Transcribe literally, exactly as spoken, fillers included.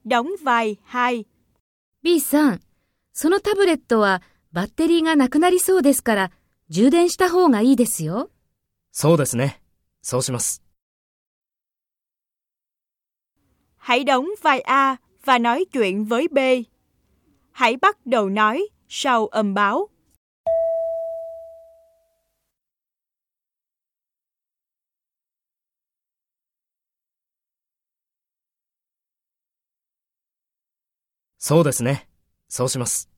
đóng vai hai. B さん、そのタブレットはバッテリーがなくなりそうですから充電した方がいいですよ。 そうですね。そうします。 Hãy đóng vai A và nói chuyện với B. Hãy bắt đầu nói sau âm báo. そうですね。そうします。